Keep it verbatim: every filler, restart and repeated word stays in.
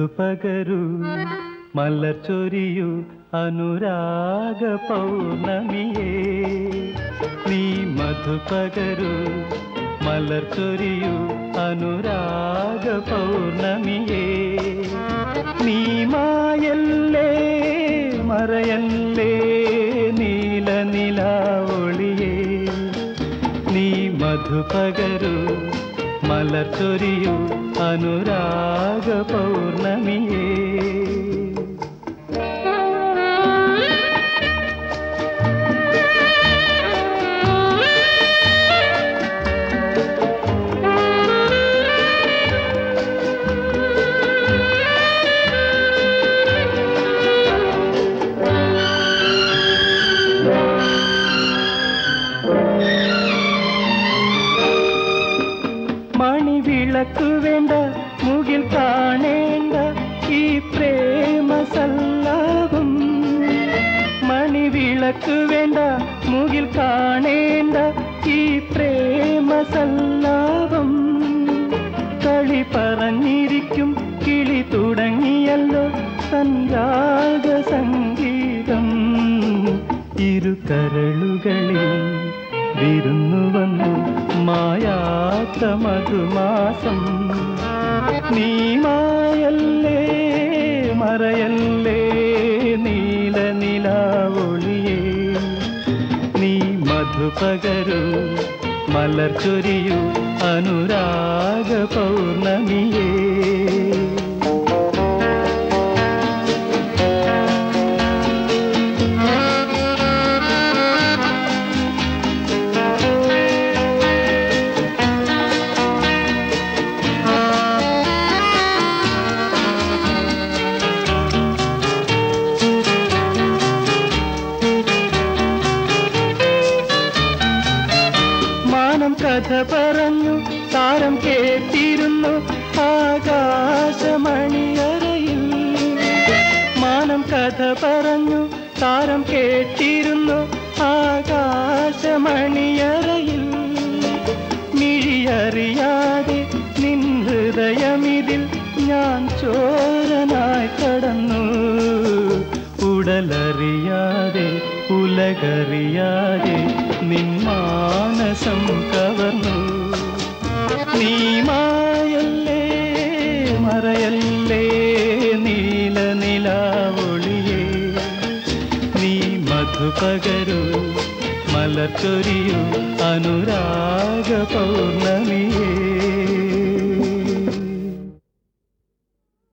മധുപകരു മലർച്ചൊരിയു അനുരാഗ പൗർണമിയേ നീ മധുപകരു മലർച്ചൊരിയു അനുരാഗ പൗർണമിയേ നീ മായല്ലേ മറയല്ലേ നീല നിലാവൊളിയേ നീ മധുപകരു മലർച്ചൊരിയു അനുരാഗ പൗർണമിയേ മണിവിളക്കു വേണ്ട മുകിൽ കാണേണ്ട ഈ പ്രേമ സല്ലാപം മണിവിളക്കു വേണ്ട മുകിൽ കാണേണ്ട ഈ പ്രേമ സല്ലാപം കളി പറഞ്ഞിരിക്കും കിളി തുടങ്ങിയല്ലോ സൻരാഗ സംഗീതം ഇരു കരളുകളിൽ വിരുന്നു വന്നു മായാത്ത മധുമാസം നീ മായല്ലേ മറയല്ലേ നീല നിലാവൊളിയേ നീ മധുപകരു മലർച്ചൊരിയു അനുരാഗ പൗർണമിയേ കഥ പറഞ്ഞു താരം കേട്ടിരുന്നു ആകാശമണിയറയിൽ മാനം കഥ പറഞ്ഞു താരം കേട്ടിരുന്നു ആകാശമണിയറയിൽ മിഴിയറിയാതെ നിൻ ഹൃദയമിതിൽ ഞാൻ ചോരനായി കടന്നു ഉടലറിയാതെ ഉലകറിയാതെ നിൻ മാനസം കവർന്നു നീ മായല്ലേ മറയല്ലേ നീല നിലാവൊളിയേ നീ മധുപകരു മലർച്ചൊരിയു അനുരാഗ പൗർണമിയേ